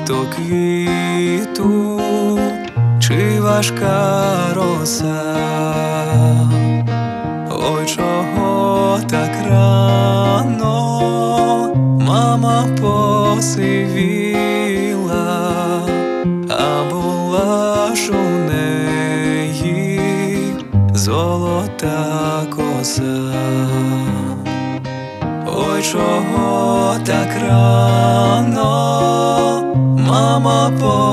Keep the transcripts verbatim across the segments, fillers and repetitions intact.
то квіту, чи важка роса. Ой, чого так рано мама посивіла, а була ж у неї золота коса. Ой, чого так рано мама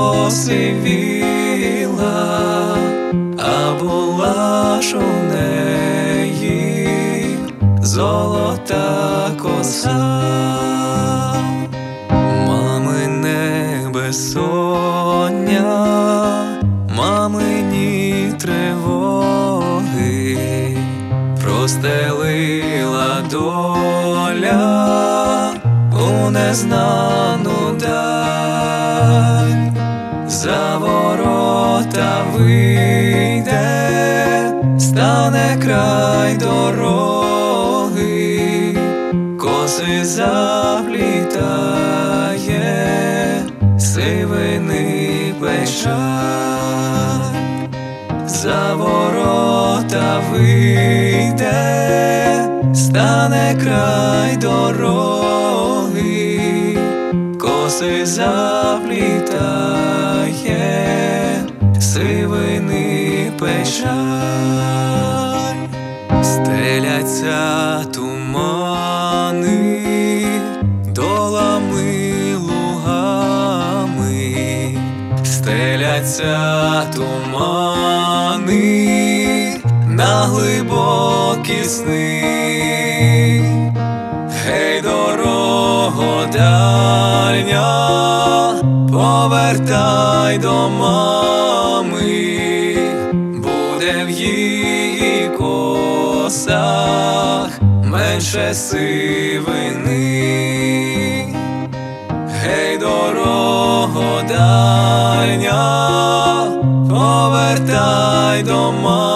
посивіла, а була ж у неї золота коса. Мамине безсоння, мамині тривоги простелила доля у незнану даль. За ворота вийде, стане край дороги, коси заплітає, сивини печаль. За ворота вийде, стане край дороги, коси заплітає, сивини печаль. Стеляться тумани долами лугами, стеляться тумани на глибокі сни. Гей, дорого дальня, повертай до мами, буде в її косах менше сивини. Гей, дорого дальня, повертай до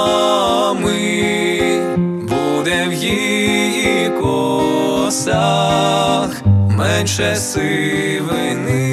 мами, буде в її косах менше сивини.